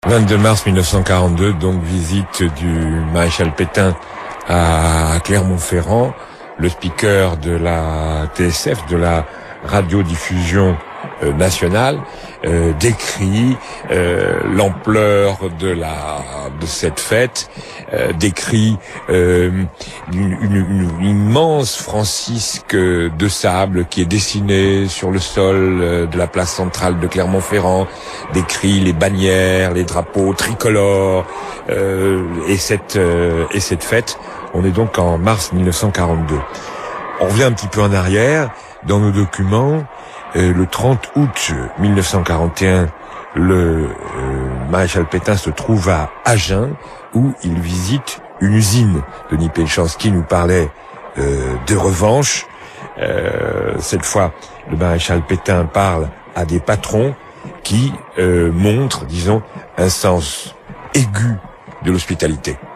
22 mars 1942, donc visite du maréchal Pétain à Clermont-Ferrand. Le speaker de la TSF, de la radiodiffusion nationale, décrit l'ampleur de cette fête, décrit une immense francisque de sable qui est dessinée sur le sol de la place centrale de Clermont-Ferrand, décrit les bannières, les drapeaux tricolores et cette fête. On est donc en mars 1942. On revient un petit peu en arrière dans nos documents. Le 30 août 1941, le maréchal Pétain se trouve à Agen, où il visite une usine. Denis Pelchanski nous parlait de revanche. Cette fois, le maréchal Pétain parle à des patrons qui montrent, disons, un sens aigu de l'hospitalité.